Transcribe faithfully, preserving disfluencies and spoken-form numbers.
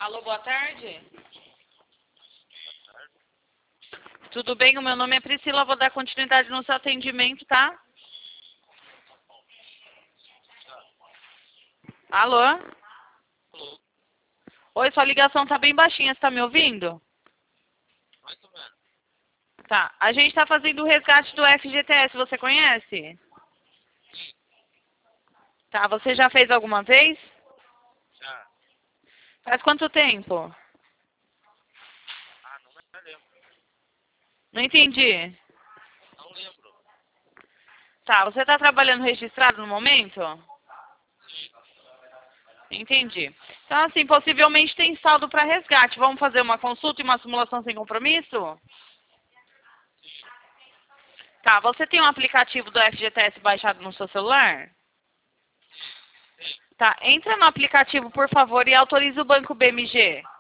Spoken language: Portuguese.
Alô, boa tarde. Tudo bem? O meu nome é Priscila, vou dar continuidade no seu atendimento, tá? Alô? Alô? Oi, sua ligação tá bem baixinha, você tá me ouvindo? Mais ou menos. Tá, a gente tá fazendo o resgate do F G T S, você conhece? Tá, você já fez alguma vez? Já. Faz quanto tempo? Ah, não me lembro. Não entendi. Não lembro. Tá, você tá trabalhando registrado no momento? Entendi. Então, assim, possivelmente tem saldo para resgate. Vamos fazer uma consulta e uma simulação sem compromisso? Tá, você tem um aplicativo do F G T S baixado no seu celular? Tá, entra no aplicativo, por favor, e autoriza o banco B M G.